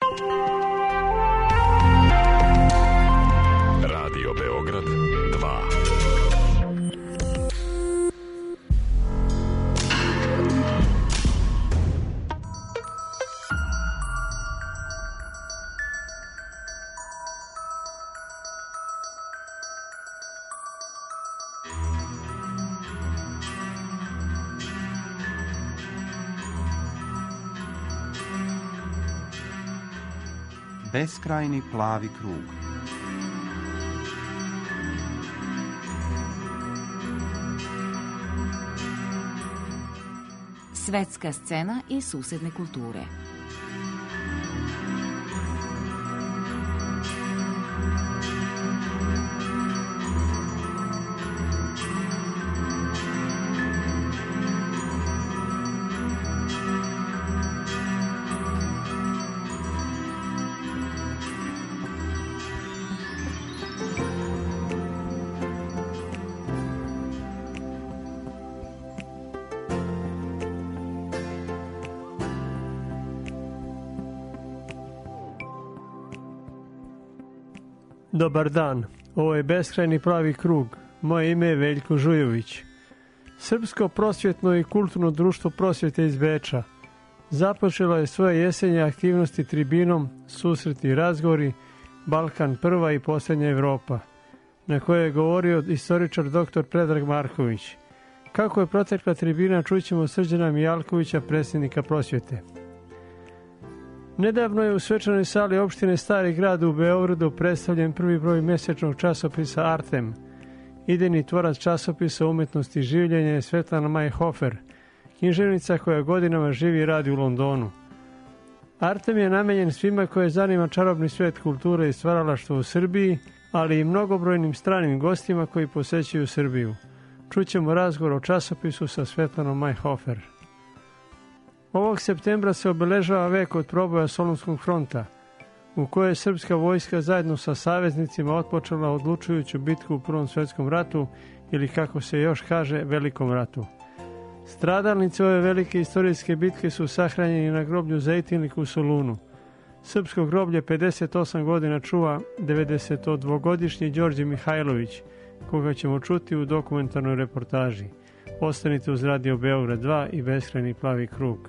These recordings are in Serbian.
Radio Beograd 2. Beskrajni plavi krug. Svetska scena i susedne kulture. Dobar dan, ovo je Beskrajni plavi krug. Moje ime je Veljko Žujović. Srpsko prosvjetno i kulturno društvo prosvjete iz Beča započelo je svoje jesenje aktivnosti tribinom Susreti i razgovori Balkan prva i posljednja Evropa, na kojoj je govorio istoričar dr. Predrag Marković. Kako je protekla tribina, čućemo Srđana Mijalkovića, predsjednika prosvjete. Nedavno je u svečanoj sali opštine Stari grad u Beogradu predstavljen prvi broj mjesečnog časopisa Artem. Idejni tvorac časopisa Umetnosti i življenja je Svetlana Majhofer, književnica koja godinama živi i radi u Londonu. Artem je namenjen svima koje zanima čarobni svijet kulture i stvaralaštva u Srbiji, ali i mnogobrojnim stranim gostima koji posećuju Srbiju. Čućemo razgovor o časopisu sa Svetlanom Majhofer. Ovog septembra se obeležava vek od proboja Solunskog fronta, u kojoj je srpska vojska zajedno sa saveznicima otpočela odlučujuću bitku u Prvom svjetskom ratu, ili kako se još kaže, Velikom ratu. Stradalnici ove velike istorijske bitke su sahranjeni na groblju Zejtinlik u Solunu. Srpsko groblje 58 godina čuva 92-godišnji Đorđe Mihajlović, koga ćemo čuti u dokumentarnoj reportaži. Ostanite uz Radio Beograd 2 i Beskrajni plavi krug.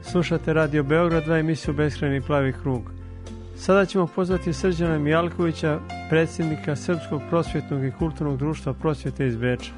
Slušate Radio Beograd, 2 emisiju Beskrajni plavi krug. Sada ćemo pozvati Srđana Mijalkovića, predsjednika Srpskog prosvjetnog i kulturnog društva prosvjete iz Beča.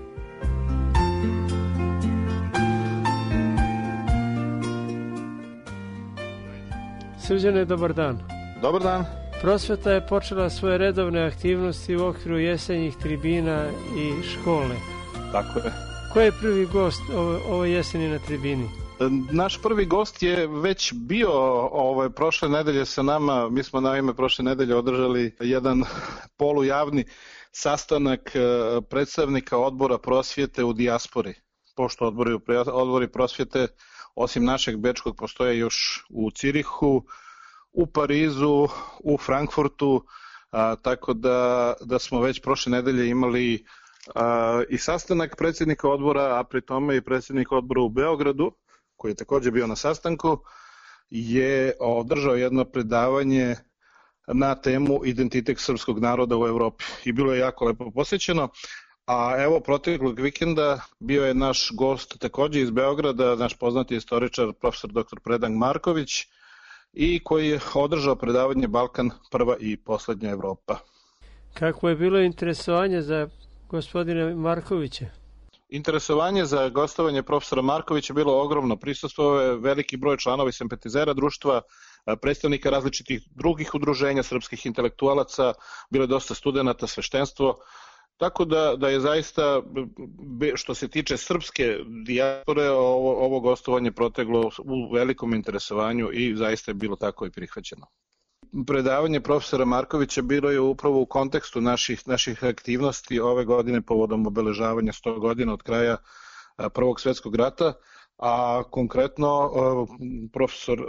Srđane, dobar dan. Dobar dan. Prosvjeta je počela svoje redovne aktivnosti u okviru jesenjih tribina i škole. Tako je. Ko je prvi gost ove jeseni na tribini? Naš prvi gost je već bio prošle nedelje sa nama. Mi smo naime prošle nedelje održali jedan polujavni sastanak predstavnika odbora prosvjete u dijaspori. Pošto odbori prosvjete osim našeg bečkog postoje još u Cirihu, u Parizu, u Frankfurtu, tako da smo već prošle nedelje imali i sastanak predsjednika odbora, a pri tome i predsjednik odbora u Beogradu, koji je također bio na sastanku, je održao jedno predavanje na temu identitet srpskog naroda u Evropi. I bilo je jako lepo posjećeno. A evo, proteklog vikenda bio je naš gost također iz Beograda, naš poznati istoričar, profesor dr. Predrag Marković, i koji je održao predavanje Balkan, prva i posljednja Evropa. Kako je bilo interesovanje za gospodine Markovića? Interesovanje za gostovanje profesora Markovića je bilo ogromno. Prisustvovao je veliki broj članova i simpatizera društva, predstavnika različitih drugih udruženja srpskih intelektualaca, bilo je dosta studenata, sveštenstvo. Tako da je zaista, što se tiče srpske dijaspore, ovo gostovanje proteglo u velikom interesovanju i zaista je bilo tako i prihvaćeno. Predavanje profesora Markovića bilo je upravo u kontekstu naših aktivnosti ove godine povodom obeležavanja 100 godina od kraja Prvog svjetskog rata, a konkretno profesor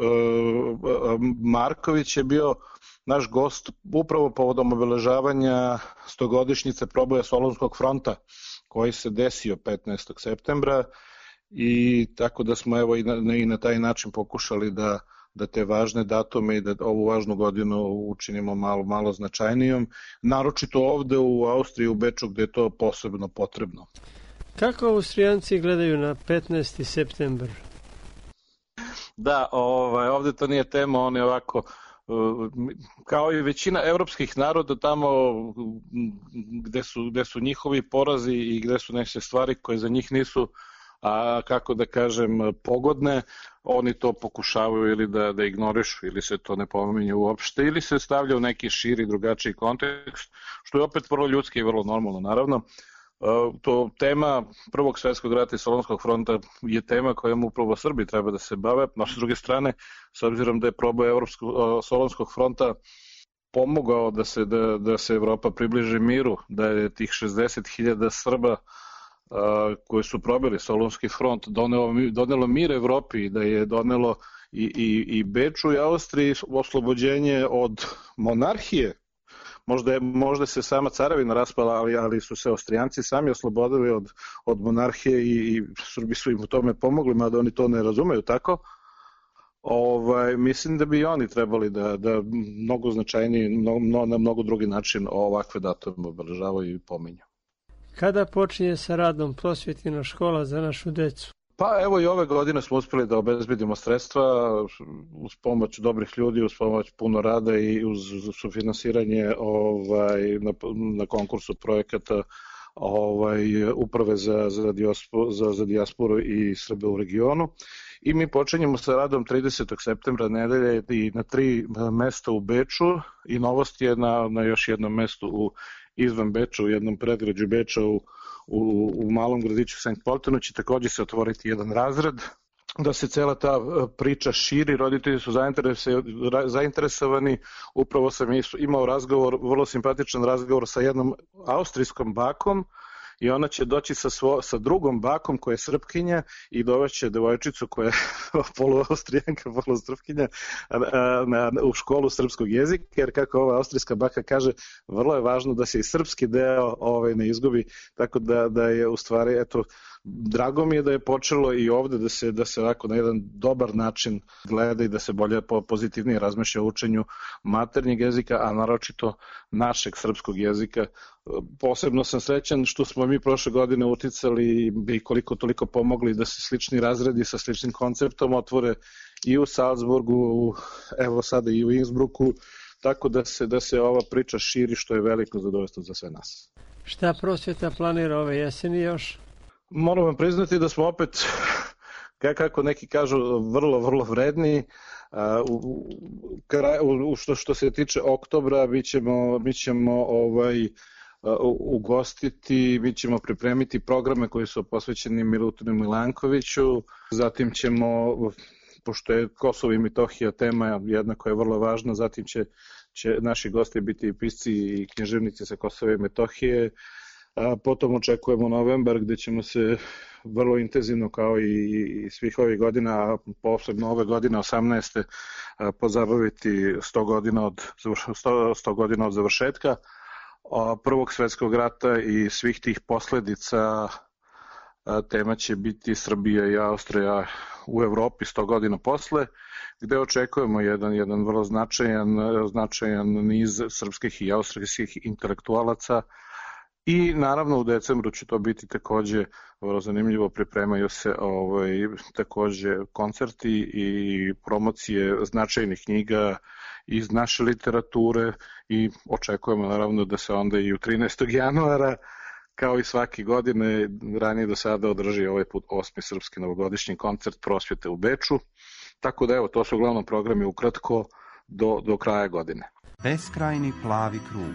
Marković je bio naš gost upravo povodom obeležavanja 100-godišnjice proboja Solunskog fronta koji se desio 15. septembra i tako da smo evo i na taj način pokušali da te važne datume i da ovu važnu godinu učinimo malo značajnijom, naročito ovde u Austriji, u Beču, gde je to posebno potrebno. Kako Austrijanci gledaju na 15. septembar? Da, ovde to nije tema, oni ovako, kao i većina evropskih naroda tamo gde su njihovi porazi i gde su neke stvari koje za njih nisu, a kako da kažem, pogodne, oni to pokušavaju ili da ignorišu ili se to ne pominje uopšte ili se stavlja u neki širi, drugačiji kontekst, što je opet vrlo ljudski i vrlo normalno, naravno. To tema Prvog svjetskog rata i Solunskog fronta je tema kojom upravo Srbi treba da se bave, no s druge strane, s obzirom da je proboj Solunskog fronta pomogao da se Evropa približi miru, da je tih 60.000 Srba koji su probili Solunski front donelo mir Evropi, da je donelo i Beču i Austriji oslobođenje od monarhije. Možda se sama carevina raspala, ali su se Austrijanci sami oslobodili od monarhije i Srbi su im u tome pomogli, mada oni to ne razumeju tako. Mislim da bi i oni trebali da mnogo značajniji, na mnogo drugi način ovakve datume obeležavaju i pominju. Kada počinje sa radom prosvjetna škola za našu decu? Pa evo i ove godine smo uspeli da obezbedimo sredstva uz pomoć dobrih ljudi, uz pomoć puno rada i uz sufinansiranje na konkursu projekata Uprave za dijasporu i Srbe u regionu. I mi počinjemo sa radom 30. septembra nedelje i na 3 mesta u Beču i novost je na još jednom mestu izvan Beča, u jednom predgrađu Beča u malom gradiću St. Poltenu će također se otvoriti jedan razred, da se cela ta priča širi, roditelji su zainteresovani, upravo sam imao razgovor, vrlo simpatičan razgovor sa jednom austrijskom bakom i ona će doći sa drugom bakom koja je Srpkinja i doveće devojčicu koja je poluaustrijanka, polosrpkinja u školu srpskog jezika, jer kako ova austrijska baka kaže, vrlo je važno da se i srpski deo ne izgubi, tako da je u stvari, eto, Drago mi je da je počelo i ovde da se ovako na jedan dobar način gleda i da se bolje pozitivnije razmišlja o učenju maternjeg jezika, a naročito našeg srpskog jezika. Posebno sam srećan što smo mi prošle godine uticali i koliko toliko pomogli da se slični razredi sa sličnim konceptom otvore i u Salzburgu, evo sada i u Innsbrucku, tako da se ova priča širi, što je veliko zadovoljstvo za sve nas. Šta prosvjeta planira ove jeseni još? Moram vam priznati da smo opet, kako neki kažu, vrlo vredni. Što se tiče oktobra, mi ćemo ugostiti, mi ćemo pripremiti programe koji su posvećeni Milutinu Milankoviću, zatim ćemo, pošto je Kosovo i Metohija tema jedna koja je vrlo važna, zatim će naši gosti biti i pisci i književnici sa Kosova i Metohije. Potom očekujemo novembar gde ćemo se vrlo intenzivno kao i svih ovih godina, a posebno ove godine 18. pozabaviti 100 godina od završetka Prvog svetskog rata i svih tih posledica. Tema će biti Srbija i Austrija u Evropi 100 godina posle, gde očekujemo jedan vrlo značajan niz srpskih i austrijskih intelektualaca. I naravno u decembru će to biti takođe vrlo zanimljivo, pripremaju se takođe koncerti i promocije značajnih knjiga iz naše literature i očekujemo naravno da se onda i u 13. januara kao i svake godine ranije do sada održi ovaj put 8. srpski novogodišnji koncert Prosvjete u Beču. Tako da evo, to su uglavnom programi ukratko do kraja godine. Beskrajni plavi krug.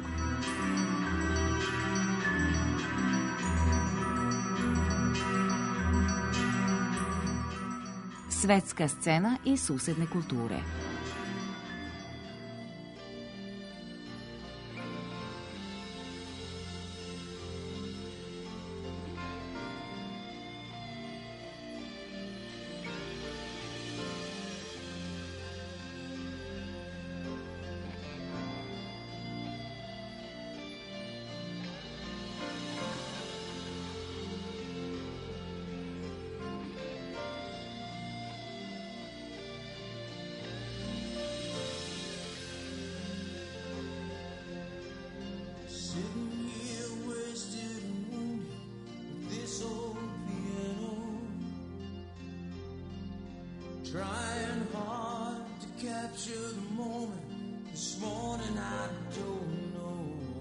Svetska scena i susedne kulture. Trying hard to capture the moment. This morning I don't know.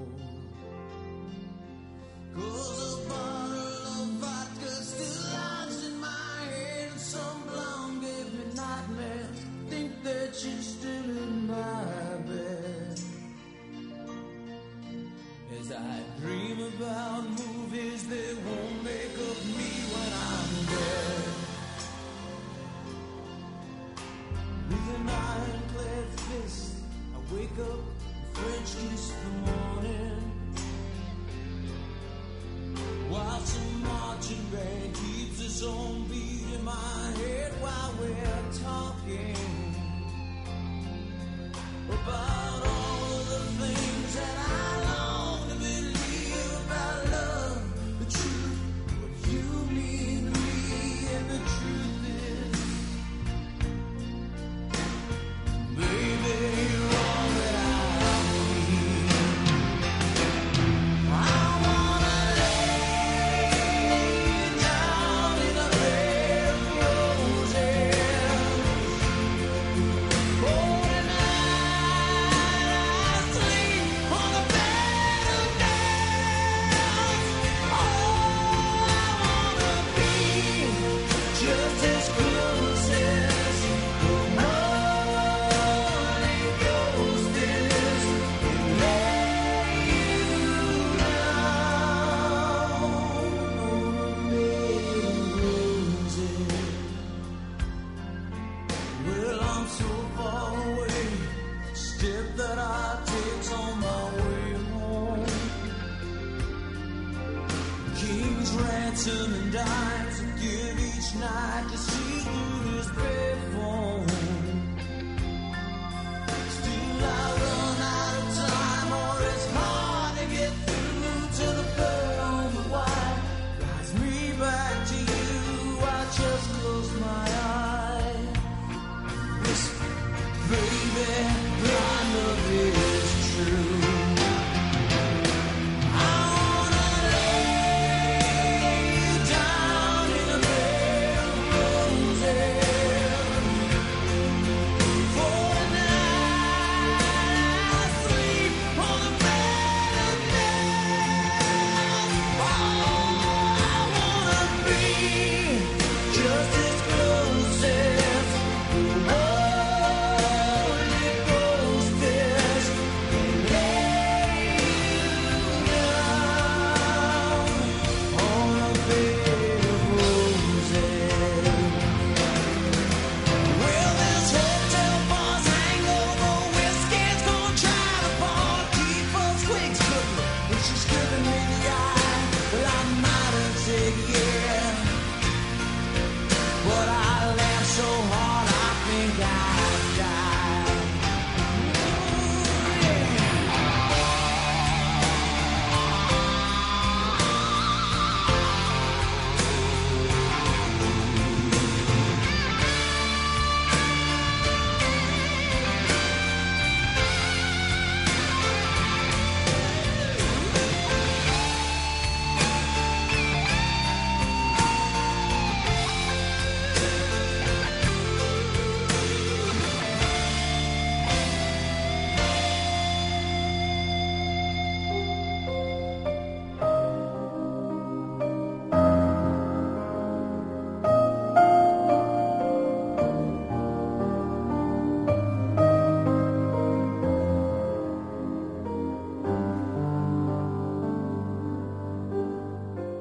'Cause a bottle of vodka still lies in my head, and some blonde gave me nightmares. Think that she's still in my bed. As I dream about movies that won't make up me when I'm dead. With an ironclad fist, I wake up and French kiss the morning, while some marching band keeps its own beat in my head while we're talking about all of the things that I long to believe about love, the truth, what you mean to me, and the truth is, baby, you're all that I need. I wanna lay down in a bed of roses. Oh, tonight I sleep on a bed of nails. Oh, I wanna be just as close as the morning ghost is, and lay you down on a bed of roses. Well, I'm so far away, step that I take's on my way home. King's ransom and dimes I give each night to see through his bare phone. Still I run out of time, or it's hard to get through to the pearl on the wire. Drives me back to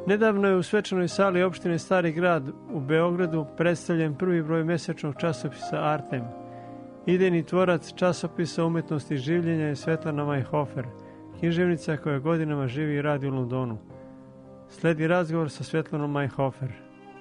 Nedavno je u svečanoj sali opštine Stari grad u Beogradu predstavljen prvi broj mesečnog časopisa Artem. Idejni tvorac časopisa umetnosti življenja je Svetlana Majhofer, književnica koja godinama živi i radi u Londonu. Sledi razgovor sa Svetlanom Majhofer.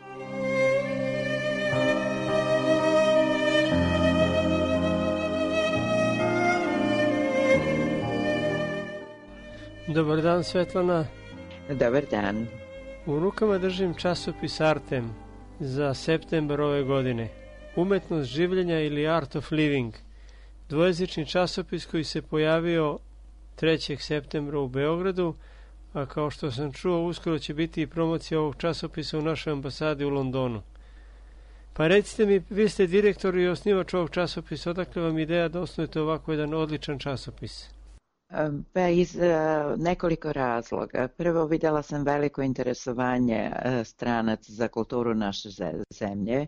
Dobar dan, Svetlana. Dobar dan. U rukama držim časopis Artem za septembar ove godine. Umetnost življenja ili Art of Living. Dvojezični časopis koji se pojavio 3. septembra u Beogradu, a kao što sam čuo, uskoro će biti i promocija ovog časopisa u našoj ambasadi u Londonu. Pa recite mi, vi ste direktor i osnivač ovog časopisa, odakle vam ideja da osnujete ovako jedan odličan časopis? Pa iz nekoliko razloga. Prvo, vidjela sam veliko interesovanje stranaca za kulturu naše zemlje.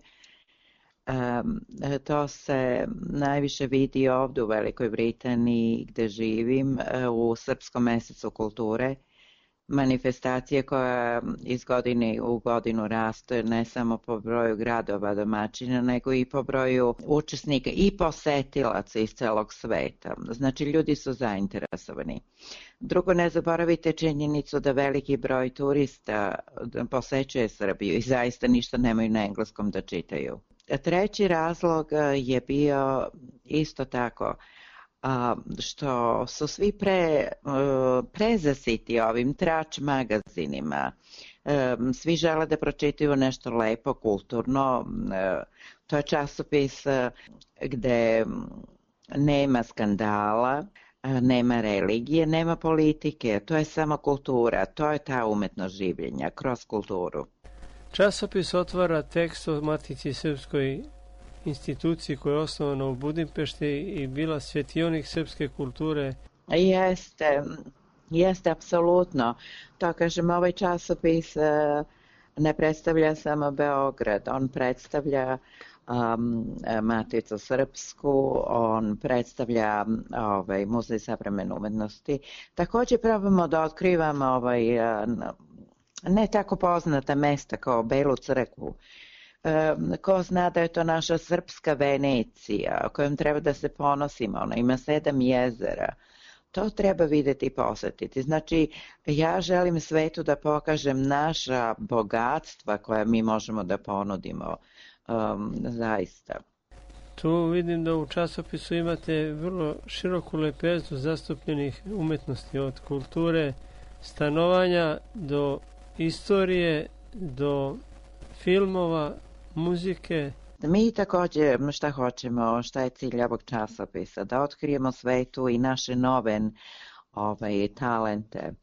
To se najviše vidi ovdje u Velikoj Britaniji gdje živim, u Srpskom mesecu kulture. Manifestacije koja iz godine u godinu raste ne samo po broju gradova domaćina, nego i po broju učesnika i posetilaca iz celog sveta. Znači, ljudi su zainteresovani. Drugo, ne zaboravite činjenicu da veliki broj turista posećuje Srbiju i zaista ništa nemaju na engleskom da čitaju. Treći razlog je bio isto tako što su svi prezasiti ovim trač magazinima. Svi žele da pročitaju nešto lepo, kulturno. To je časopis gde nema skandala, nema religije, nema politike. To je samo kultura. To je ta umetnost življenja kroz kulturu. Časopis otvara tekst o Matici Srpskoj, instituciji koja je osnovana u Budimpešti i bila svetionik srpske kulture. Jeste, apsolutno. To kažem, ovaj časopis ne predstavlja samo Beograd, on predstavlja Maticu Srpsku, on predstavlja Muzej savremene umetnosti. Također probamo da otkrivamo ne tako poznata mesta kao Belu crkvu. Ko zna da je to naša srpska Venecija, kojom treba da se ponosimo, ona ima 7 jezera. To treba vidjeti i posetiti. Znači, ja želim svetu da pokažem naša bogatstva koja mi možemo da ponudimo, zaista. Tu vidim da u časopisu imate vrlo široku lepezu zastupljenih umetnosti, od kulture, stanovanja do istorije, do filmova, muzike. Mi također šta hoćemo, šta je cilj ovog časopisa, da otkrijemo svetu i naše nove talente.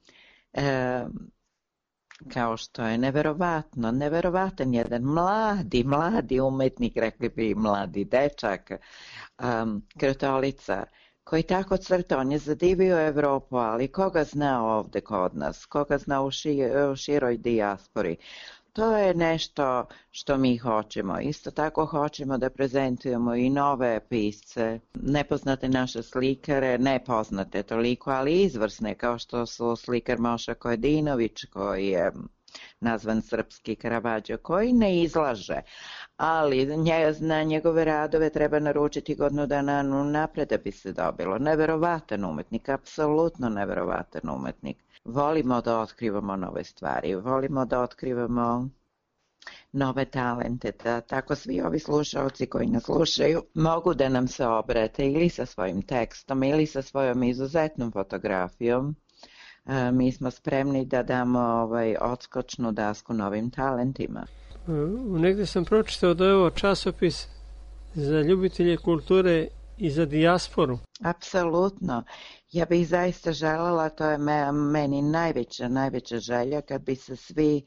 Kao što je neverovatan jedan mladi umetnik, rekli bi mladi dečak, Krtolica, koji tako crta, on je zadivio Evropu, ali koga zna ovdje kod nas, koga zna u široj dijaspori. To je nešto što mi hoćemo. Isto tako hoćemo da prezentujemo i nove pisce, nepoznate naše slikare, nepoznate toliko, ali izvrsne, kao što su slikar Moša Kojadinović, koji je nazvan srpski Karavađo, koji ne izlaže, ali na njegove radove treba naručiti godinu dana napred da bi se dobilo. Neverovatan umetnik, apsolutno neverovatan umetnik. Volimo da otkrivamo nove stvari, volimo da otkrivamo nove talente, da tako svi ovi slušalci koji nas slušaju mogu da nam se obrate ili sa svojim tekstom ili sa svojom izuzetnom fotografijom. Mi smo spremni da damo odskočnu dasku novim talentima. Negdje sam pročitao da je ovo časopis za ljubitelje kulture i za dijasporu. Apsolutno. Ja bih zaista željela, to je meni najveća želja, kad bi se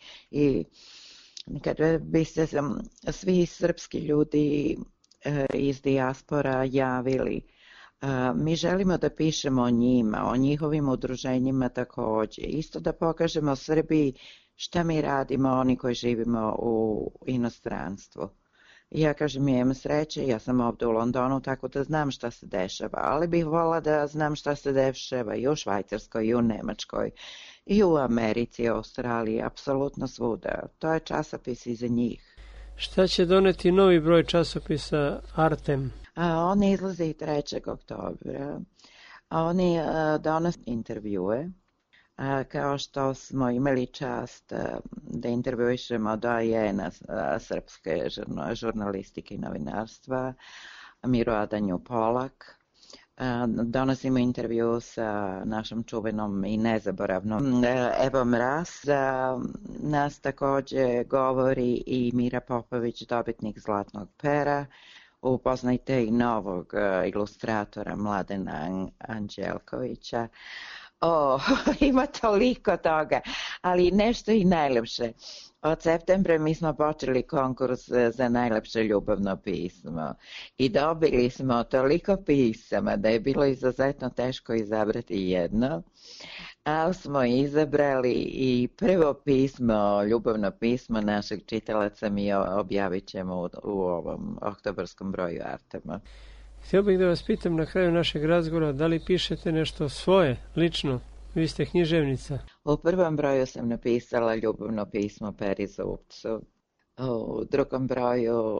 svi srpski ljudi iz dijaspora javili. Mi želimo da pišemo o njima, o njihovim udruženjima također. Isto da pokažemo Srbiji šta mi radimo, oni koji živimo u inostranstvu. Ja kažem, ja imam sreće, ja sam ovdje u Londonu, tako da znam šta se dešava, ali bih voljela da znam šta se dešava i u Švajcarskoj, i u Nemačkoj, I u Americi, Australiji, apsolutno svuda. To je časopis i za njih. Šta će doneti novi broj časopisa Artem? On izlazi 3. oktobra. Oni donose intervjue. Kao što smo imali čast da intervjuišemo dojena srpske žurnalistike i novinarstva, Miru Adanju Polak. Donosimo intervju sa našom čuvenom i nezaboravnom Evom Ras. Nas takođe govori i Mira Popović, dobitnik Zlatnog pera. Upoznajte i novog ilustratora Mladena Anđelkovića. Ima toliko toga, ali nešto i najlepše. Od septembra mi smo počeli konkurs za najlepše ljubavno pismo i dobili smo toliko pisama da je bilo izuzetno teško izabrati jedno, ali smo izabrali i prvo pismo, ljubavno pismo našeg čitalaca mi objavit ćemo u ovom oktobarskom broju Artema. Htio bih da vas pitam na kraju našeg razgovora da li pišete nešto svoje, lično? Vi ste književnica. U prvom broju sam napisala ljubavno pismo Peri Zupcu. U drugom broju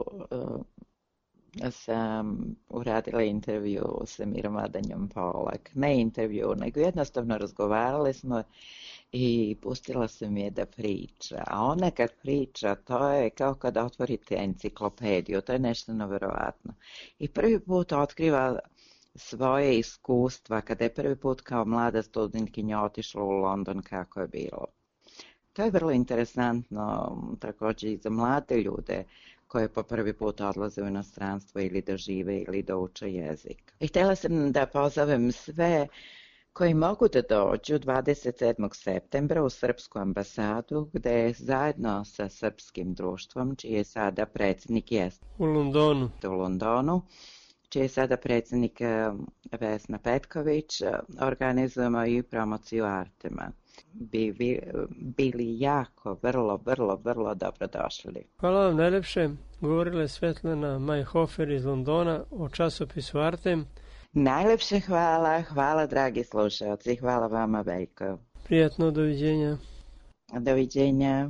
sam uradila intervju sa Mirom Adanjom Polak. Ne intervju, nego jednostavno razgovarali smo i pustila sam je da priča. A ona kad priča, to je kao kad otvorite enciklopediju, to je nešto neverovatno. I prvi put otkriva svoje iskustva, kada je prvi put kao mlada studentkinja otišla u London, kako je bilo. To je vrlo interesantno također i za mlade ljude koje po prvi put odlaze u inostranstvo ili da žive ili da uče jezik. I htjela sam da pozovem sve koji mogu da dođu 27. septembra u Srpsku ambasadu, gde zajedno sa Srpskim društvom, čiji je sada predsjednik u Londonu, čiji je sada predsjednik Vesna Petković, organizujemo i promociju Artema. Bili jako, vrlo dobro došli. Hvala vam najlepše. Govorila je Svetlana Majhofer iz Londona o časopisu Artem. Najlepše hvala dragi slušalci, hvala vama Veljko. Prijatno, doviđenja. Doviđenja.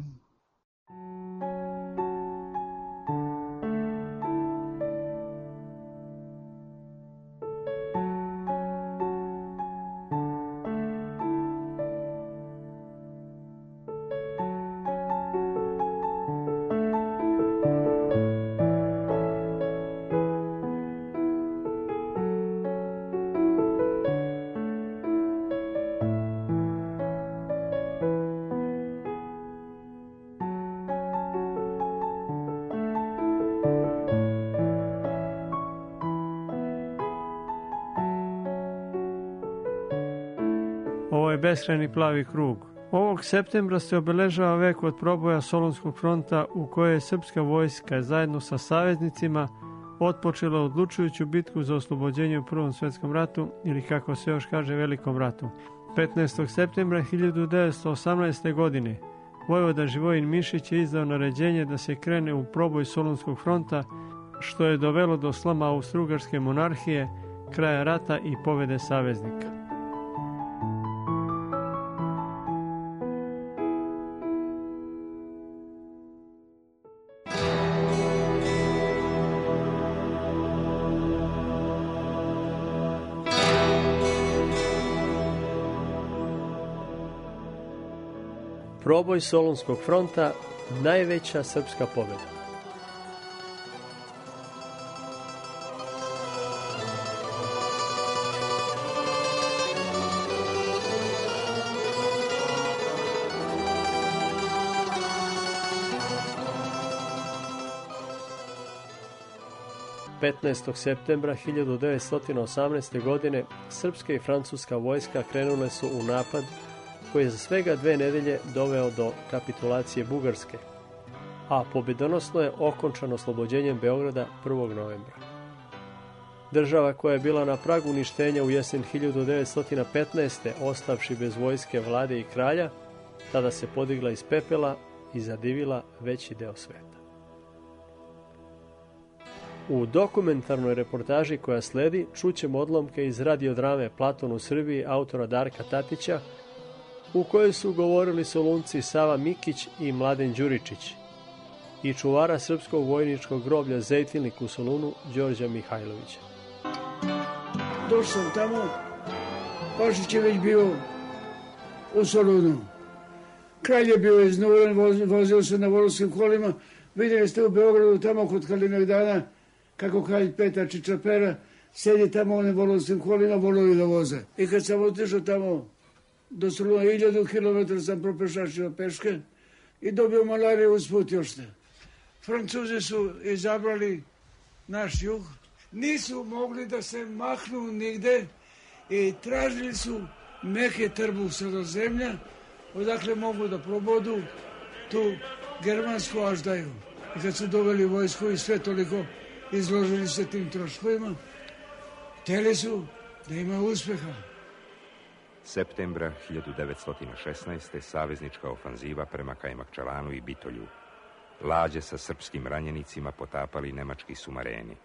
Ovo je beskrajni plavi krug. Ovog septembra se obeležava vek od proboja Solunskog fronta u kojoj je srpska vojska zajedno sa saveznicima otpočela odlučujuću bitku za oslobođenje u Prvom svjetskom ratu ili kako se još kaže Velikom ratu. 15. septembra 1918. godine vojvoda Živojin Mišić je izdao naređenje da se krene u proboj Solunskog fronta, što je dovelo do sloma Austro-Ugarske monarhije, kraja rata i pobjede saveznika. Proboj Solunskog fronta, najveća srpska pobjeda. ...15. septembra 1918. godine srpska i francuska vojska krenule su u napad koji je za svega 2 nedelje doveo do kapitulacije Bugarske, a pobjedonosno je okončano oslobođenjem Beograda 1. novembra. Država koja je bila na pragu uništenja u jesen 1915. ostavši bez vojske, vlade i kralja, tada se podigla iz pepela i zadivila veći deo sveta. U dokumentarnoj reportaži koja sledi čućemo odlomke iz radiodrame Platon u Srbiji autora Darka Tatića, u kojoj su govorili Solunci Sava Mikić i Mladen Đuričić i čuvara srpskog vojničkog groblja Zejtilnik u Solunu Đorđa Mihajlovića. Došao sam tamo, Pašić je već bio u Solunu. Kralj je bio iznuren, vozio se na volovskim kolima. Vidjeli ste u Beogradu tamo kod Kalemegdana kako kralj Petar Čičapera sedi tamo u onim volovskim kolima, volovi ga voze. I kad sam otišao tamo do Soluna, 1000 km sam propešačio peške i dobio malariju usput još ne. Francuzi su izabrali naš jug. Nisu mogli da se mahnu nigde i tražili su meke trbu Sredozemlja, odakle mogu da probodu tu germansku aždaju. I kad su doveli vojsku i sve toliko izložili se tim troškovima, hteli su da ima uspeha. Septembra 1916. saveznička ofanziva prema Kajmakčalanu i Bitolju. Lađe sa srpskim ranjenicima potapali nemački sumareni.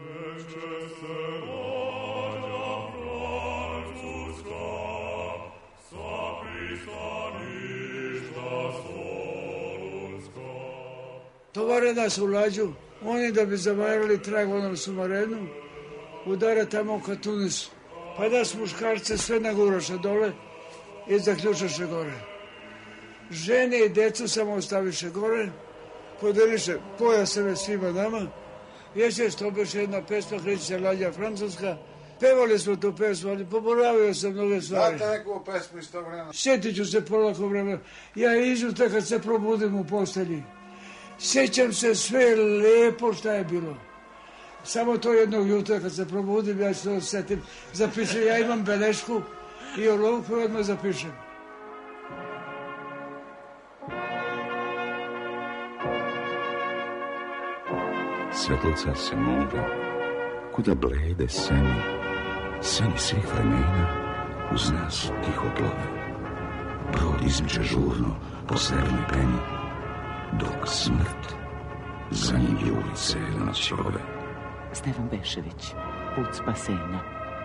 Tovare nas u Lađu, oni da bi zavarali trag onom sumarenu, udare tamo ka Tunisu. Pa da su muškarce sve naguraše dole i zaključaše gore. Žene i decu samo ostaviše gore, podeliše pojaseve svima nama. Vječe što beše jedna pesma, kreće se Lađa francuska. Pevali smo tu pesmu, ali poboravio sam mnoge stvari. Znate neku pesmu iz tog vremena? Sjetit ću se polako vremena. Ja izuta kad se probudim u postelji. Sjećam se sve lepo šta je bilo. Samo to jednog jutra kad se probudim, ja ću to sjetim. Zapišem, ja imam belešku i olovku i odmah zapišem. Svetlica se muda, kuda blede seni, seni svih vremena, uz nas tiho plove. Brod izmiče žurno po sernoj peni, dok smrt za njim je ulice noći ove. Stevan Bešević, Put spasenja.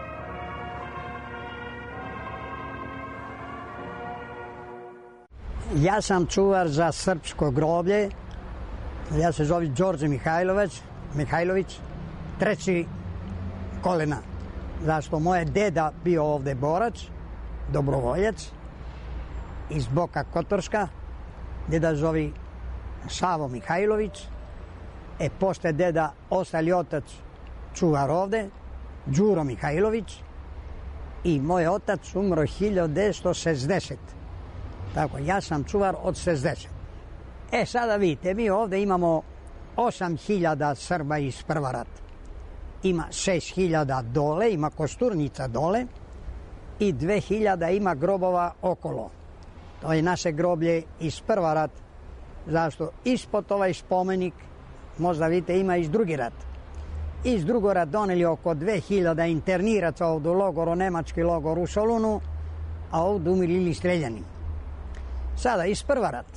Ja sam čuvar za srpsko groblje. Ja se zovem Đorđe Mihajlović, treći kolena. Zašto moje deda bio ovde borac, dobrovoljac, iz Boka Kotorska, deda zove Savo Mihajlović, posle deda ostali otac čuvar ovde, Đuro Mihajlović, i moj otac umro 1960. Tako, ja sam čuvar od 60. Sada vidite, mi ovde imamo 8000 Srba iz prva rata. Ima 6000 dole, ima kosturnica dole i 2000 ima grobova okolo. To je naše groblje iz prva rat. Zašto? Ispod ovaj spomenik, možda vidite, ima iz drugi rat. Iz drugog rat doneli oko 2000 interniraca ovdje u logoru, nemački logor u Solunu, a ovdje umili ili streljani. Sada, iz prva rat.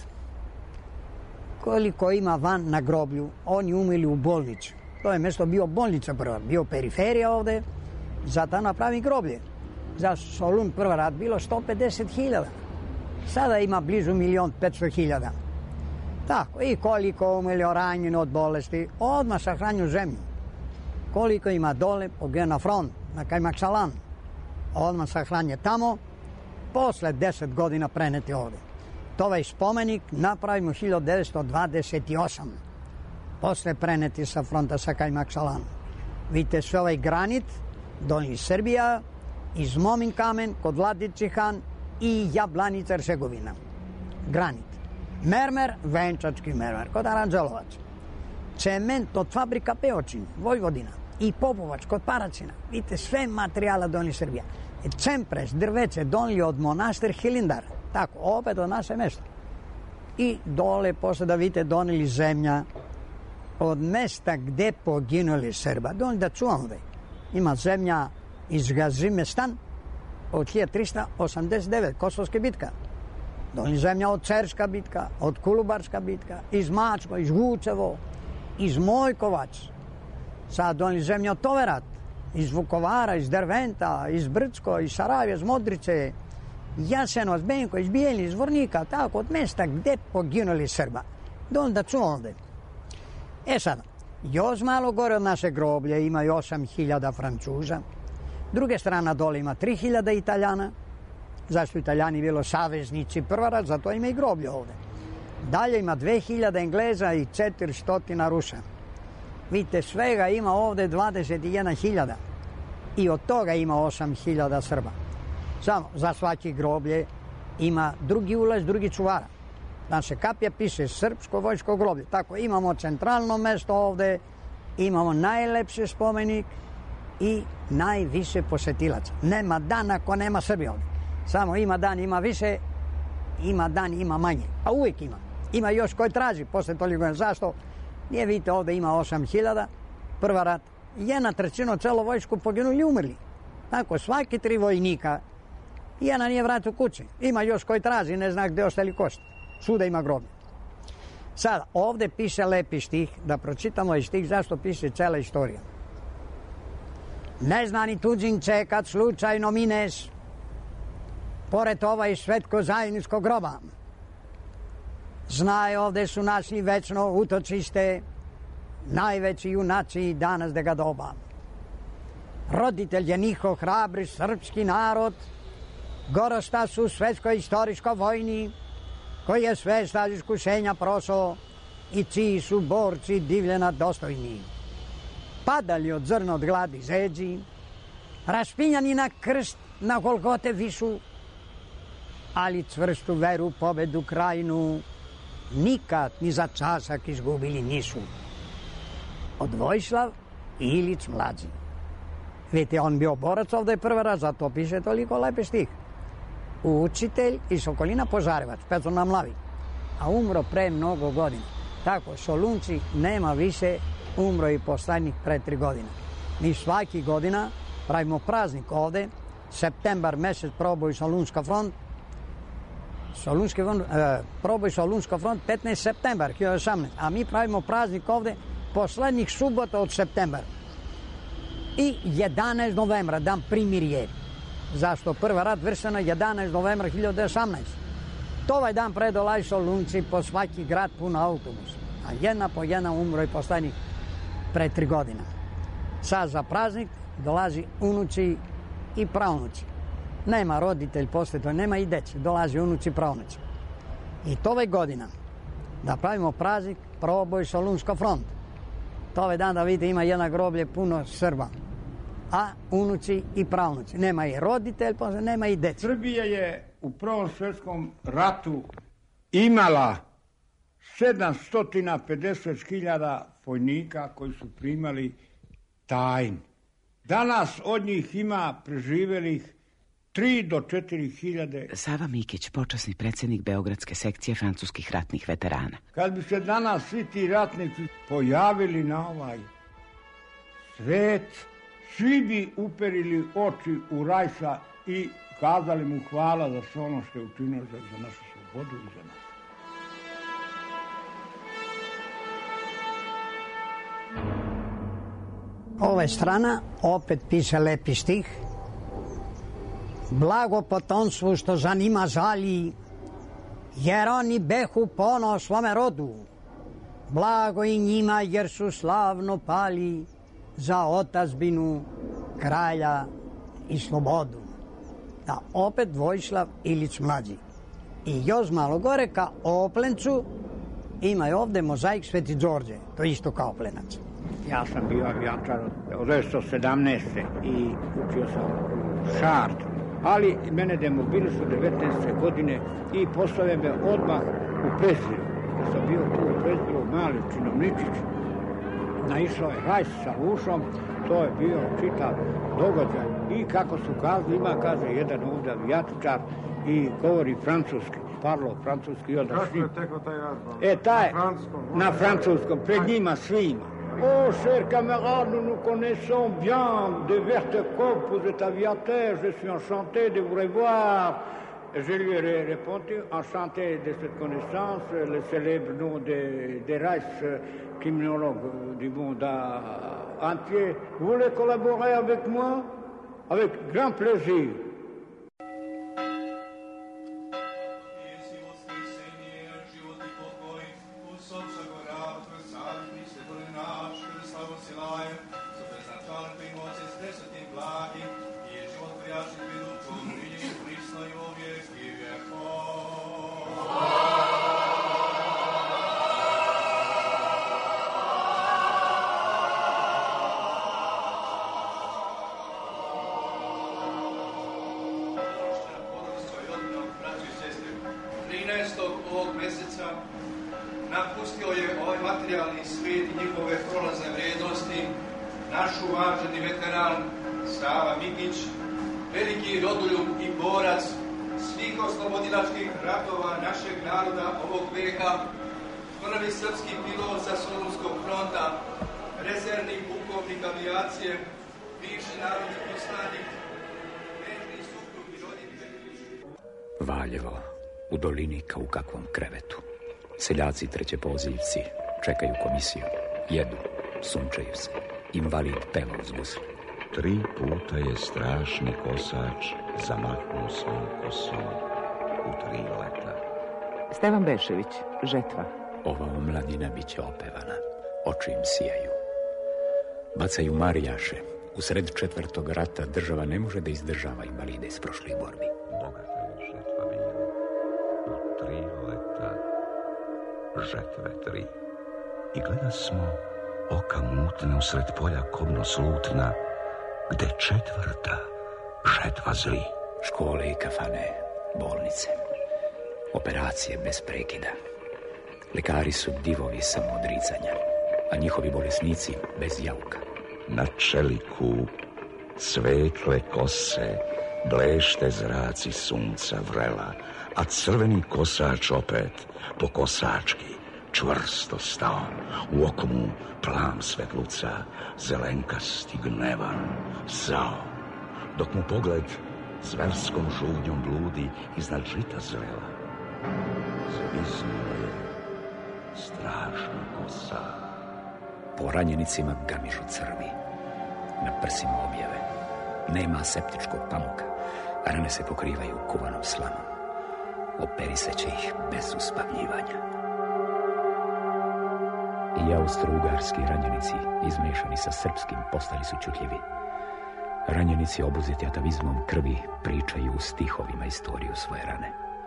Koliko ima van na groblju, oni umili u bolnicu. To je mjesto bio bolnica prva, bio periferija ovde, zato napravi groblje. Za Solun prva rat bilo 150.000. Sada ima blizu 1.500.000. Tako, i koliko umili ranjeni od bolesti, odmah sahranju zemlju. Koliko ima dole, pogledaj na front, na Kajmakčalan, odmah sahranje tamo, posle 10 godina preneti ovde. To ovaj spomenik napravimo 1928. Posle preneti sa fronta sa Kajmakčalan. Vidite sve ovaj granit, Donji Srbija, iz Momin kamen, kod Vladici Han i Jablanica Eršegovina. Granit. Mermer, venčački mermer, kod Aranđelovac. Cement od fabrika Beočin, Vojvodina. I Popovač, kod Paracina. Vidite sve materijala Donji Srbija. Cempres, drveće, donili od monastir Hilindar. Tako, opet od naše mesta. I dole, posle da vidite, doneli zemlja od mesta gde poginuli Srba. Doneli da čuvamo da ima zemlja iz Gazimestan od 1389, Kosovske bitka. Doneli zemlja od Cerska bitka, od Kulubarska bitka, iz Mačko, iz Vučevo, iz Mojkovac. Sad doneli zemlja od Toverat, iz Vukovara, iz Derventa, iz Brčko, iz Sarajeva, iz Modrice, Jasenovac, Benković, Bijeli, Zvornika, tako, od mjesta gdje poginuli Srba. Do onda su ovdje. E sada, još malo gore od naše groblje ima 8.000 Francuza. Druge strane dole ima 3.000 Italijana. Zašto Italijani bilo saveznici prva rat, zato ima i groblje ovdje. Dalje ima 2.000 Engleza i 400 Rusa. Vidite, svega ima ovdje 21.000 i od toga ima 8.000 Srba. Samo za svaki groblje ima drugi ulaz, drugi čuvara. Na se kapije piše srpsko vojsko groblje. Tako imamo centralno mjesto ovdje, imamo najlepši spomenik i najviše posjetilaca. Nema dana ko nema Srbi ovdje. Samo ima dan, ima više, ima dan, ima manje. A uvijek ima. Ima još koji traži poslije toliko godina. Zašto? Nije, vidite, ovdje ima 8.000, prva rat. 1/3 celo vojsku poginuli i umrli. Tako, svaki 3 vojnika, jedan nije vratio kući. Ima još koji traži, ne zna gdje ostali kosti. Svuda ima groblje. Sada, ovdje piše lepi stih, da pročitamo i stih zašto piše cela istorija. Neznani tuđinče kad slučajno mineš, pored ovaj svetko zajedničkog groba. Znaj, ovdje su našli večno utočište, najveći junaci danas da ga doba. Roditelj je njihov hrabri srpski narod, gorosta su svetskoj istorijskoj vojni, koji je sve staž iskušenja prošao i čiji su borci divljena dostojni. Padali od zrna od gladi zeđi, raspinjani na krst na Golgote višu, ali čvrstu veru pobedu krajinu nikad ni za časak izgubili nisu. Od Vojislav Ilić mlađi. Vidite, on bio borac ovdje prva raz, zato piše toliko lepe stih. Učitelj iz okolina Požarevac, Petro na Mlavi, a umro pre mnogo godina. Tako, Solunci nema više, umro i poslednjih pre 3 godine. Mi svaki godina pravimo praznik ovdje, septembar mesec proboj Solunska front, proboj Solunska front 15 septembar 2018, a mi pravimo praznik ovdje poslednjih subota od septembra. I 11 novembra, dan primirje. Zašto prva rat vršena 11 novembra 1918. To ovaj dan predolazi Solunci po svaki grad pun autobus. A jedna po jedna umro i poslednjih pre 3 godina. Sad za praznik dolazi unuci i pravnuci. Nema roditelj posle to, nema i dece, dolazi unuci i pravnuci. I to ove godina da pravimo praznik proboj Solunska front. To ovaj dan da vidite ima jedna groblje puno Srba. A unuci i pravnuci. Nema i roditelj, nema i dece. Srbija je u Prvom svjetskom ratu imala 750.000 vojnika koji su primali tajn. Danas od njih ima preživelih 3 do 4.000. Sava Mikić, počasni predsjednik Beogradske sekcije francuskih ratnih veterana. Kad bi se danas svi ti ratnici pojavili na ovaj svet, svi bi uperili oči u Rajsa i kazali mu hvala za sve ono što je učinio za našu slobodu i za nas. Ova strana opet piše lepi stih. Blago potomstvu što za njima žali, jer oni behu ponos svome rodu. Blago i njima jer su slavno pali za otadžbinu, kralja i slobodu. Da, opet Vojislav Ilić mlađi. I još malo gore ka Oplencu ima je ovdje mozaik Sveti Đorđe, to isto kao Oplenac. Ja sam bio avijačar od 1917. i učio sam u Šartu, ali mene demobilisu 19. godine i postave me odmah u Prezbiru. Ja sam bio tu u Prezbiru, mali činovničić. Naišao je Rajs sa ušom, to je bio čitav događaj. I kako su kazali, ima, kaže, jedan ovdje avijačar i govori francuski. Parlo francuski i onda Kako je tekao taj razgovor? Na francuskom, pred njima svima. Oh, chers camarades, nous nous connaissons bien. De Vertecope, vous êtes aviateur, je suis enchanté de vous revoir. Je lui ai répondu, enchanté de cette connaissance, le célèbre nom de Rice, criminologue du monde entier. Vous voulez collaborer avec moi? Avec grand plaisir. 13. ovog mjeseca napustio je ovaj materijalni svijet i njihove prolazne vrijednosti naš uvaženi veteran Sava Mikić, veliki rodoljub i borac svih oslobodilačkih ratova našeg naroda ovog veka, prvi srpski pilot sa Solunskog fronta, rezervni pukovnik avijacije, bivši narodni poslanik, vežni suprug i roditelj. Valjevo, u dolini kao u kakvom krevetu. Seljaci trećepozivci čekaju komisiju, jedu, sunčaju se. Invalid peva uz gusle. 3 puta je strašni kosač zamahnuo svom kosom u 3 leta. Stevan Bešević, Žetva. Ova omladina bit će opevana, oči im sijaju. Bacaju marijaše. U sred 4. rata država ne može da izdržava invalide iz prošlih borbi. Bogata je žetva bila. U 3 leta žetve 3. I gleda smo oka mutne usred polja kobno slutna, gde 4. žetva zli. Škole i kafane, bolnice, operacije bez prekida. Lekari su divovi samoodricanja, a njihovi bolesnici bez jauka. Na čeliku svetle kose blešte zraci sunca vrela, a crveni kosač opet po kosački čvrsto stao. U oku mu plam svetluca, zelenkasti gnevan, zao. Dok mu pogled zverskom žudnjom bludi iznad žita zrela. Zviznula je strašna kosa. Po ranjenicima gamižu crvi, na prsima objave. Nema septičkog pamuka, a rane se pokrivaju kuvanom slanom. Operiseće ih bez uspavljivanja. I austro-ugarski ranjenici, izmešani sa srpskim, postali su čutljivi. Ranjenici obuzeti atavizmom krvi pričaju u stihovima istoriju svoje rane.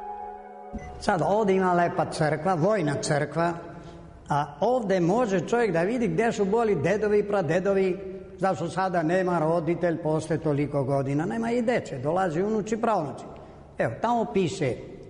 Sad ovdje ima lepa crkva, vojna crkva, a ovdje može čovjek da vidi gdje su boli dedovi i pradedovi, zašto sada nema roditelj posle toliko godina, nema i deče, dolazi unuči, pravnuči. Evo, tamo piše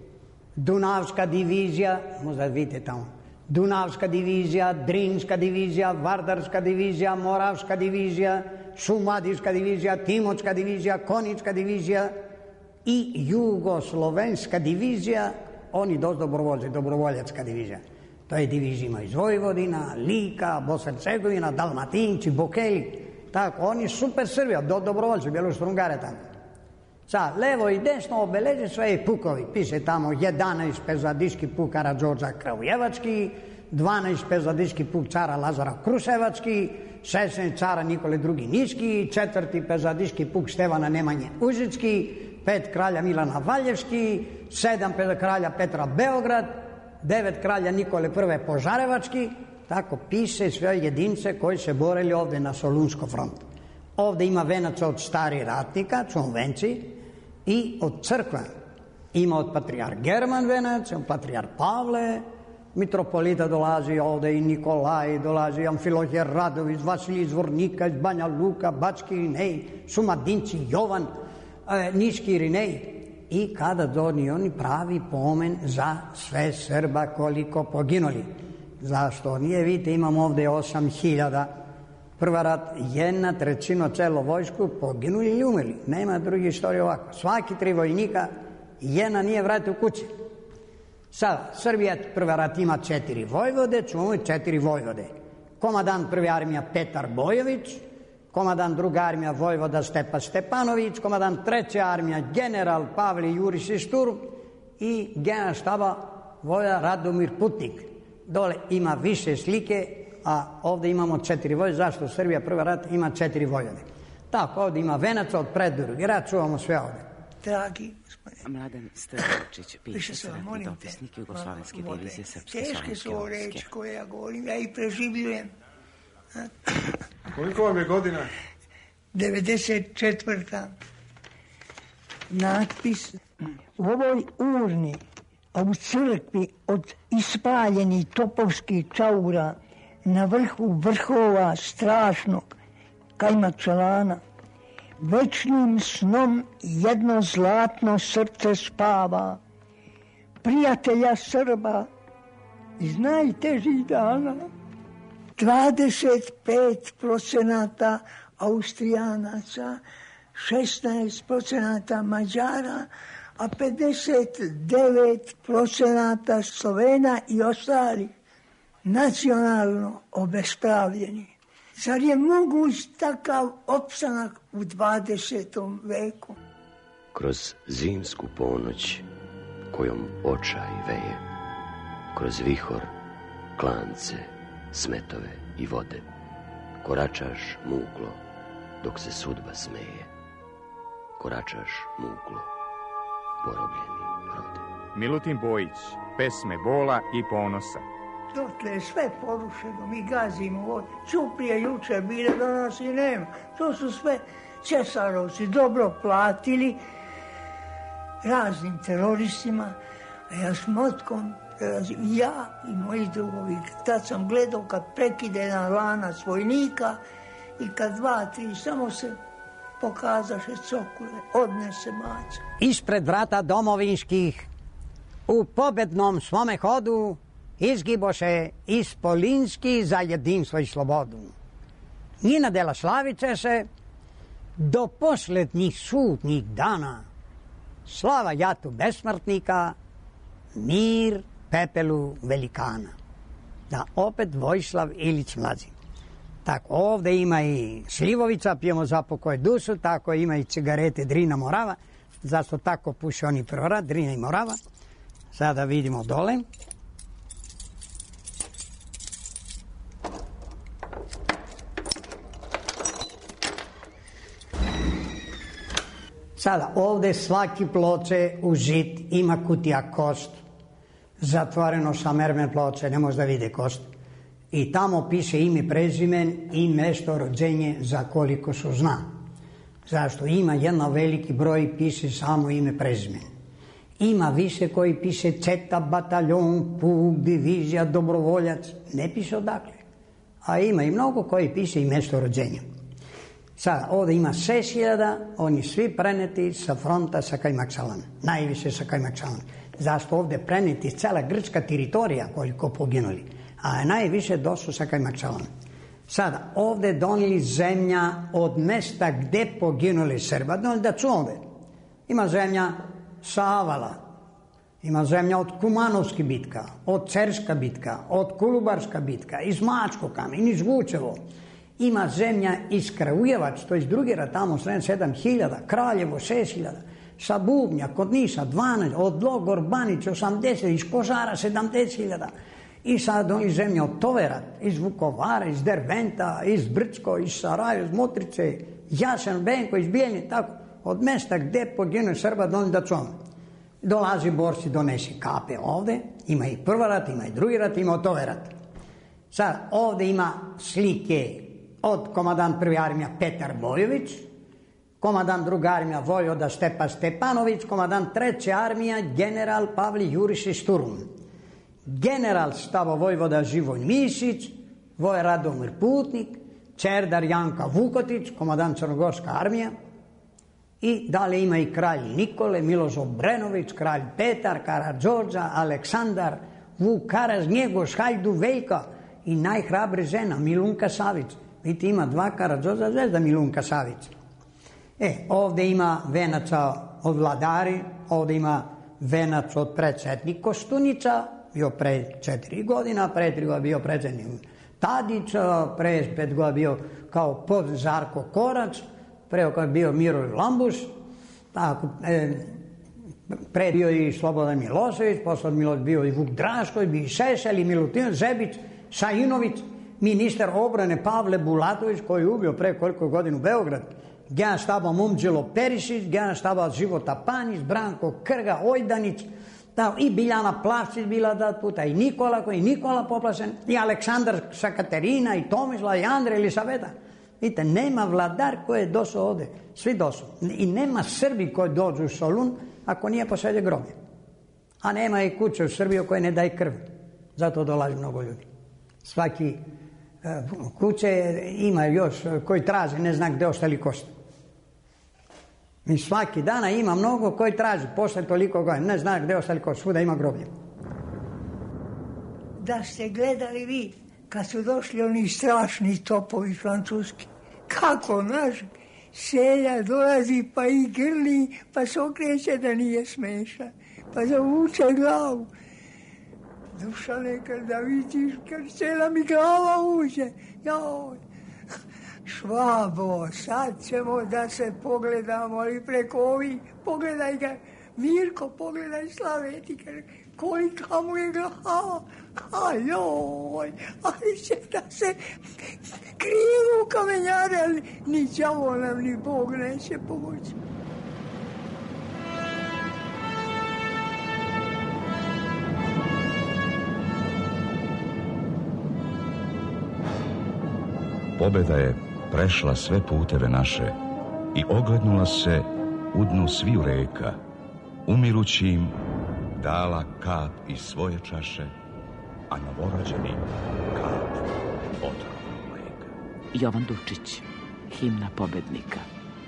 Dunavska divizija, možda vidite tamo, Dunavska divizija, Drinska divizija, Vardarska divizija, Moravska divizija, Šumadijska divizija, Timotska divizija, Konička divizija i Jugoslovenska divizija, oni dosta dobrovoljci, dobrovoljačka divizija. To je divizijima iz Vojvodina, Lika, Bosna i Hercegovina, Dalmatinci, Bokeli, tako, oni super Srbija, dobrovoljci, Bjelostrungare tamo. Sad, levo i desno obeleže sve pukovi, piše tamo 11 pezadiški puk Karađorđa Kragujevački, 12 pezadiški puk cara Lazara Kruševački, 16 cara Nikole II Niški, 4. pezadiški puk Stevana Nemanje Užički, 5 kralja Milana Valjevski, 7 kralja Petra Beograd, 9 kralja Nikole I Požarevački, tako piše sve jedince koji se borili ovdje na Solunskom frontu. Ovdje ima venaca od starih ratnika, čunvenci, i od crkva. Ima od patrijar German venac, od patrijar Pavle, mitropolita dolazi ovdje i Nikolaj, dolazi Amfilohije Radović, Vasilij iz Zvornika, iz Banja Luka, Bački Irinej, Šumadinci, Jovan, Niški Irinej. I kada doni oni pravi pomen za sve Srba koliko poginuli. Zašto? Nije, vidite, imamo ovdje 8.000. Prva rat, 1/3 celo vojsku poginuli ili umrli. Nema drugi istorije ovako. Svaki 3 vojnika, 1 nije vratio u kući. Sad, Srbija prva rat ima 4 vojvode, čuvamo 4 vojvode. Komadant prve armija Petar Bojović, komadant druga armija vojvoda Stepa Stepanović, komadant treća armija general Pavle Jurišić Šturm i general štaba vojvoda Radomir Putnik. Dole ima više slike, a ovdje imamo 4 vojvode. Zašto? Srbija prva rat ima 4 vojvode. Tako, ovdje ima venaca od predurugi rat, čuvamo sve ovdje. Dragi gospodine, Mladen Strčić, piše se ratni dopisnik Jugoslovenske divizije Srpske teške su ovo reči koje ja govorim, ja ih preživljujem. Koliko vam je godina? 94. Natpis u ovoj urni, a u crkvi od ispaljenih topovskih čaura na vrhu vrhova strašnog Kajmakčalana večnim snom jedno zlatno srce spava, prijatelja Srba iz najtežih dana. 25% Austrijanaca, 16% Mađara, a 59% Slovena i ostali nacionalno obespravljeni. Zar je moguć takav opstanak u 20. veku? Kroz zimsku ponoć kojom očaj veje, kroz vihor, klance, smetove i vode, koračaš muglo dok se sudba smeje. Koračaš muglo, porobljeni rode. Milutin Bojić, pesme bola i ponosa. Dotle je sve porušeno, mi gazimo ovdje. Ćuprije juče bile, danas i nema. To su sve Cesarovci dobro platili raznim teroristima. A ja s motkom, ja i moji drugovi, tad sam gledao kad prekide jedan lanac vojnika i kad 2, 3 samo se pokazaše cokule, odnese maca. Ispred vrata domovinskih u pobednom svome hodu izgiboše ispolinski za jedinstvo i slobodu. Njina dela slaviće se do posljednjih sudnjih dana. Slava jatu besmrtnika, mir pepelu velikana. Da opet Vojislav Ilić mlađi. Tako ovdje ima i šljivovica, pijemo za pokoj dušu, tako ima i cigarete Drina Morava. Zašto tako puše oni prora, Drina i Morava. Sada vidimo dole. Sada ovdje svaki ploče u žit ima kutija kost. Zatvoreno sa mermer ploče, ne može da vide kost. I tamo piše ime, prezimen i mjesto rođenje za koliko su zna. Zašto? Ima jedan veliki broj, piše samo ime, prezimen. Ima više koji piše četa, bataljon, puk, divizija, dobrovoljac. Ne piše odakle. A ima i mnogo koji piše i mjesto rođenja. Sada, ovdje ima 6.000, oni svi preneti sa fronta sa Kajmakčalana. Najviše sa Kajmakčalana. Zašto ovdje preneti cela grčka teritorija koliko poginuli. A najviše došlo sa Kajmakčalana. Sada, ovdje donijeli zemlja od mesta gdje poginuli Srba. Donijeli da ću ovdje. Ima zemlja sa Avala. Ima zemlja od Kumanovski bitka, od Cerska bitka, od Kulubarska bitka, iz Mačko kamen, iz Vučevo. Ima zemlja iz Kragujevac, to je iz Drugira, tamo 7.000, Kraljevo 6.000, sa Bubnja, kod Niša 12, od Logor, Banić 80, iz Požara 70.000. I sad oni zemlja od Toverat, iz Vukovara, iz Derventa, iz Brčko, iz Sarajevo, iz Motrice, Jasen, Benko, iz Bijeljne, tako. Od mesta gdje poginu Srba doneli da čom. Dolazi borci, donesi kape ovdje, ima i prvi rat, ima i drugi rat, ima i Toverat. Sad ovdje ima slike od komandant prvi armija Petar Bojović, komandant druga armija Vojvoda Stepa Stepanović, komandant treće armija general Pavli Jurišić Turun. General štaba Vojvoda Živoj Mišić, Voj Radomir Putnik, čerdar Janka Vukotić, komandant Crnogorska armija. I dalje ima i kralj Nikole, Miloš Obrenović, kralj Petar, Karađorđa, Aleksandar, Vuk Karaz, Njegoš, Hajdu Veljka i najhrabri žena Milunka Savić. Vidite, ima 2 Karađorđa zvezda Milunka Savić. Ovdje ima venaca od vladari, ovdje ima venac od predsjednik Koštunica, bio pre 4 godina, pre 3 godina bio predsjednik Tadić, pre 5 godina bio kao pod Žarko Korač, pre kad bio Miroj Lambuš, tako, pre bio i Slobodan Milošević, posle Miloš bio i Vuk Drašković, bio i Šešelj, i Milutin Žebić, Šajinović, ministar obrane Pavle Bulatović, koji je ubio pre koliko godina u Beograd, general štaba Momčilo Perišić, general štaba Života Panjić, Branko Krga, Ojdanić, i Biljana Plavčić bila da puta, i Nikola, koji je Nikola poplašen, i Aleksandar sa Katerina, i Tomislav, i Andrej, Elisaveta. Vidite, nema vladar koji je došao ovdje, svi došao. I nema Srbi koji dođu u Solun ako nije posljednje groblje. A nema i kuće u Srbiji koje ne daje krv. Zato dolazi mnogo ljudi. Svaki kuće ima još koji traže, ne zna gdje ostali kosti. Mi svaki dana ima mnogo koji traži, posle toliko godina, ne zna gde ostali, ko svuda ima groblje. Da ste gledali vi, kad su došli oni strašni topovi francuski, kako naš selja dolazi pa i grli, pa se okreće da nije smešan, pa zavuče glavu. Dušane, kad da vidiš, kad cela mi glava uđe, joj. Švabo, sad ćemo da se pogledamo, ali preko ovih, pogledaj ga, Mirko, pogledaj Slaveti, kolika mu je glava, ajoj, ali će da se krije u kamenjare, ali ni đavo nam, ni Bog neće pomoći. Pobeda je prešla sve puteve naše i oglednula se u dnu sviju reka, umirućim dala kap iz svoje čaše, a novorođeni kap otrovnog mleka. Jovan Dučić, himna pobednika.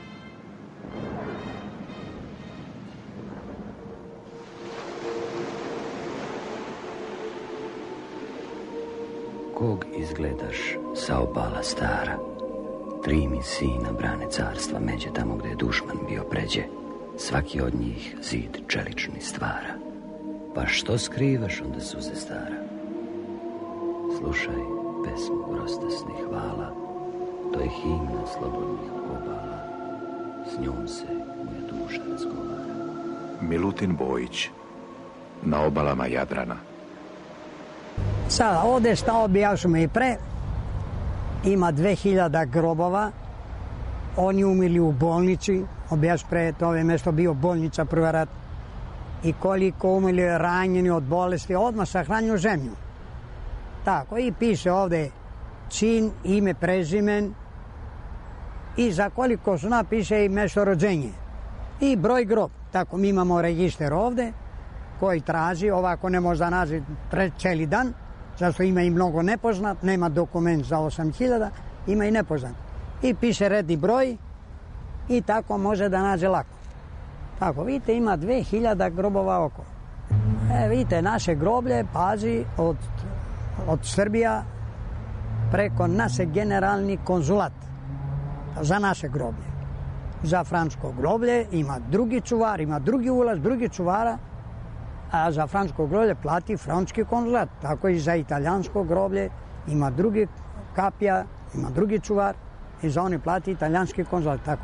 Kog izgledaš sa obala stara? 3 mi sina brane carstva međe, tamo gde je dušman bio pređe. Svaki od njih zid čelični stvara. Pa što skrivaš onda suze stara? Slušaj pesmu grostasnih hvala, to je himna slobodnih obala. S njom se moja duša razgovara. Milutin Bojić, Na obalama Jadrana. Sada, ovde stao bi, ja sam i pre, ima 2000 grobova, oni umili u bolnici, objaš pre, to je mesto bio bolnica prvi rat, i koliko umili ranjeni od bolesti, odmah sahranju zemlju. Tako, i piše ovde čin, ime, prezimen, i za koliko zna piše i mesto rođenje. I broj grob. Tako, mi imamo register ovde, koji traži, ovako ne može da nađe celi dan, zašto ima i mnogo nepoznat, nema dokument za 8000, ima i nepoznat. I piše redni broj i tako može da nađe lako. Tako, vidite, ima 2000 grobova oko. Vidite, naše groblje, pazi, od Srbija preko nas je generalni konzulat za naše groblje. Za francusko groblje ima drugi čuvar, ima drugi ulaz, drugi čuvara, a za francusko groblje plati francuski konzulat. Tako i za italijansko groblje ima drugi kapija, ima drugi čuvar i za oni plati italijanski konzulat. Tako.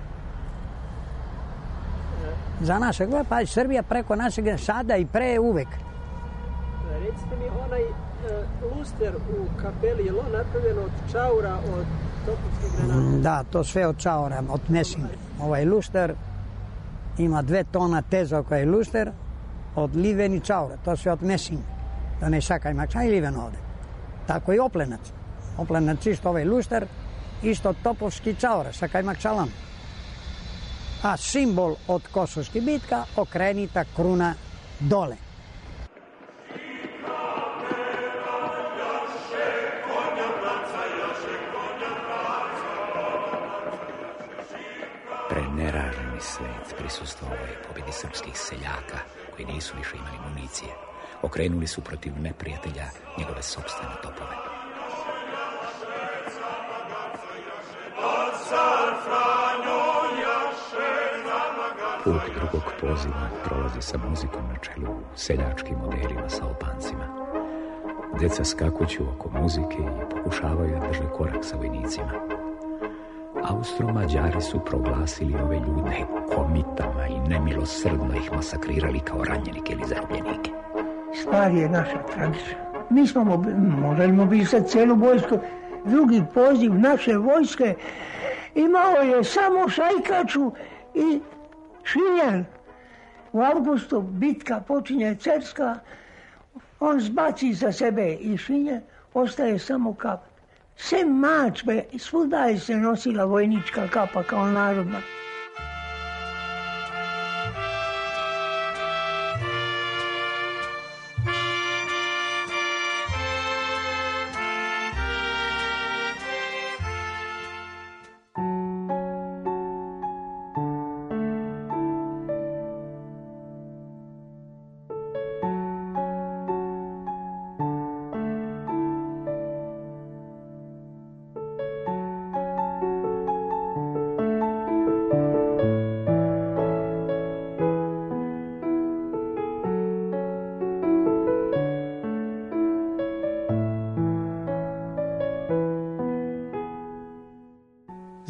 Za naše groblje, pa Srbija preko našeg sada i pre uvek. Recite mi, onaj luster u kapeli, je li on napravljen od čaura, od topovskih granata? Da, to sve od čaura, od mesinga. Ovaj luster ima 2 tona teza oko je luster, od liven i čaura, to sve od mesinga. Da ne sakaj maksa i liven ovde. Tako i oplenac. Oplenac isto ovaj luster, isto od topovski čaura, sakaj maksalam. A simbol od kosovskih bitka, okrenita kruna dole. Preneraženi svet prisustvovao je pobedi srpskih seljaka koji nisu više imali municije. Okrenuli su protiv neprijatelja njegove sopstvene topove. Put drugog poziva prolazi sa muzikom na čelu u seljačkim modelima sa opancima. Deca skakuću oko muzike i pokušavaju da drže korak sa vojnicima. Austro-Mađari su proglasili ove ljude komitama i nemilosrdno ih masakrirali kao ranjenike ili zarobljenike. Stvar je naša tradicija. Mi smo morali mobilisati celu vojsku. Drugi poziv naše vojske imao je samo šajkaču i šinjel. U avgustu bitka počinje Cerska, on zbaci za sebe i šinjel, ostaje samo kap. Sem mačbe, svuda je se nosila vojnička kapa kao narodna.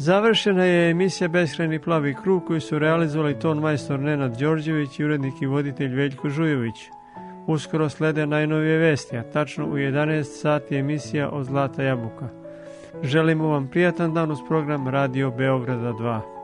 Završena je emisija Beskrajni plavi krug koju su realizovali ton majstor Nenad Đorđević i urednik i voditelj Veljko Žujović. Uskoro slede najnovije vesti, a tačno u 11 sati emisija od Zlata jabuka. Želimo vam prijatan dan uz program Radio Beograda 2.